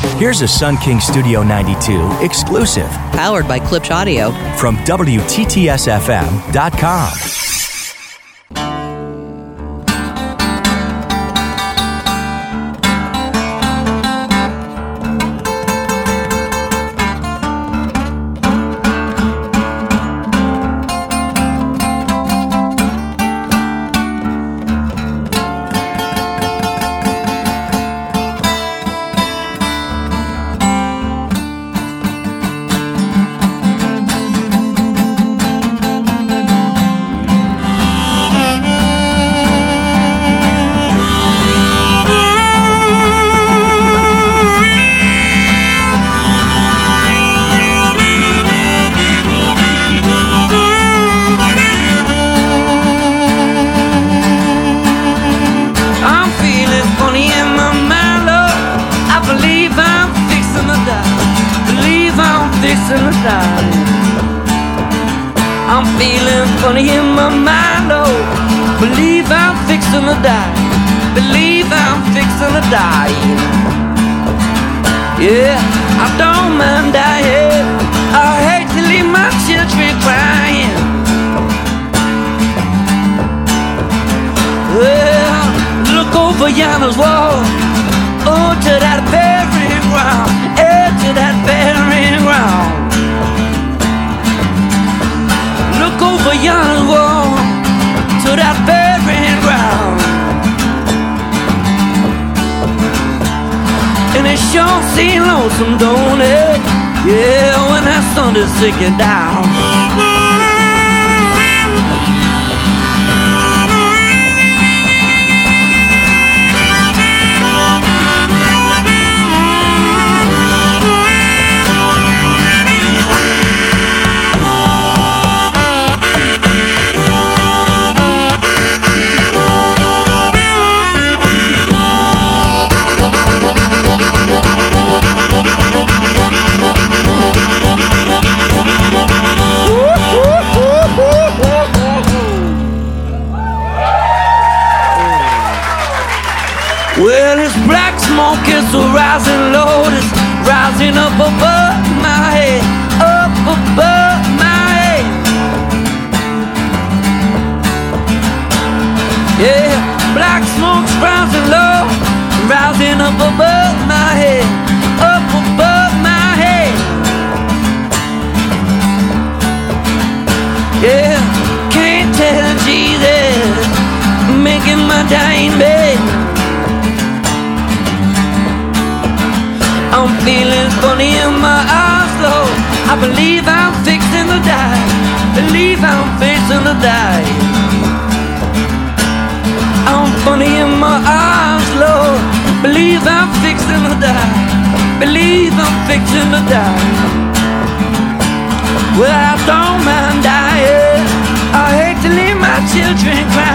Here's a Sun King Studio 92 exclusive. Powered by Klipsch Audio. From WTTSFM.com. I'm feeling funny in my mind, oh. Believe I'm fixing to die. Believe I'm fixing to die. Yeah, I don't mind dying. I hate to leave my children crying. Well, look over yonder's wall. Oh, to that burying ground. Yeah, to that burying ground. Look over yonder wall to that burying ground. And it sure seems lonesome, don't it? Yeah, when that sun is sinking down. Well, this black smoke is a rising load. It's rising up above my head, up above my head. Yeah, black smoke's rising low, rising up above my head, up above my head. Yeah, can't tell Jesus, making my dying bed. I'm feeling funny in my eyes, Lord. I believe I'm fixing to die. Believe I'm fixing to die. I'm funny in my eyes, Lord. Believe I'm fixing to die. Believe I'm fixing to die. Well, I don't mind dying. I hate to leave my children crying.